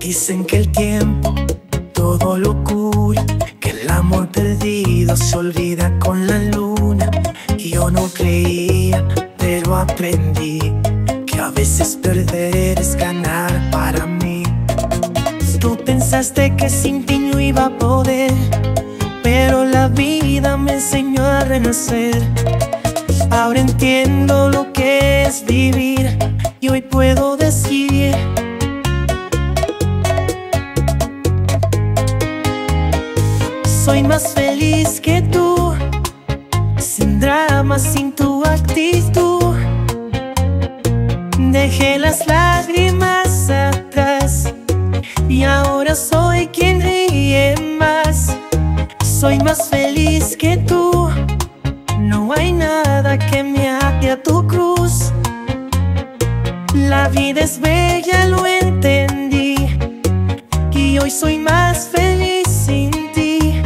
Dicen que el tiempo todo lo cura, que el amor perdido se olvida con la luna. Yo no creía, pero aprendí que a veces perder es ganar para mí. Tú pensaste que sin ti no iba a poder, pero la vida me enseñó a renacer. Ahora entiendo lo que es vivir y hoy puedo decir: soy más feliz que tú, sin drama, sin tu actitud. Dejé las lágrimas atrás y ahora soy quien ríe más. Soy más feliz que tú, no hay nada que me ate a tu cruz. La vida es bella, lo entendí, y hoy soy más feliz sin ti.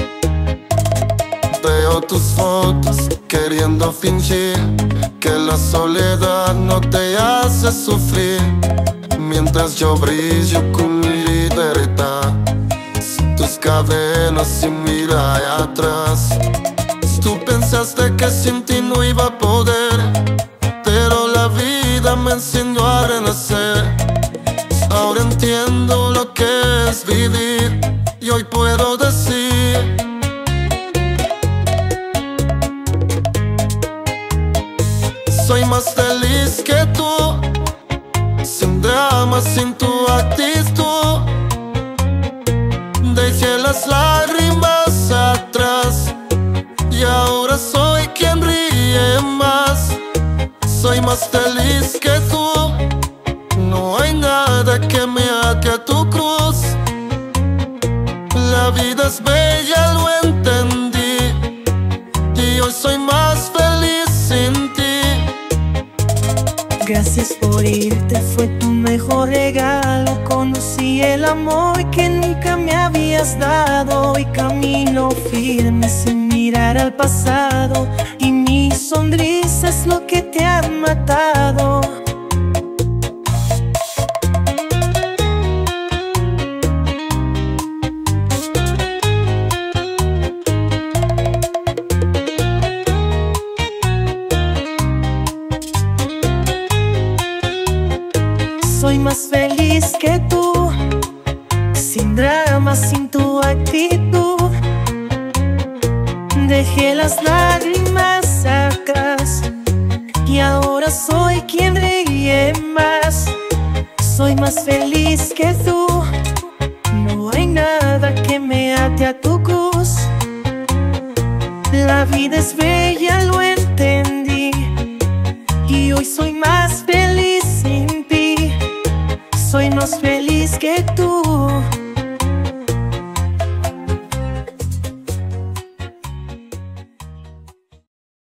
Veo tus fotos queriendo fingir que la soledad no te hace sufrir, mientras yo brillo con mi libertad. Tus cadenas sin mirar atrás. Tú pensaste que sin ti no iba a poder, pero la vida me enseñó a renacer. Ahora entiendo lo que es vivir y hoy puedo decir: soy más feliz que tú, sin drama, sin tu actitud. Dejé las lágrimas atrás y ahora soy quien ríe más. Soy más feliz que tú, no hay nada que me ate a tu cruz. La vida es bella, lo entendí, y hoy soy más feliz sin ti. Gracias por irte, fue tu mejor regalo. Conocí el amor que nunca me habías dado. Y camino firme sin mirar al pasado, y mi sonrisa es lo que te ha matado. Soy más feliz que tú, sin drama, sin tu actitud. Dejé las lágrimas atrás y ahora soy quien ríe más. Soy más feliz que tú, no hay nada que me ate a tu cruz. La vida es bella, lo entendí, y hoy soy más feliz sin ti. Soy más feliz que tú.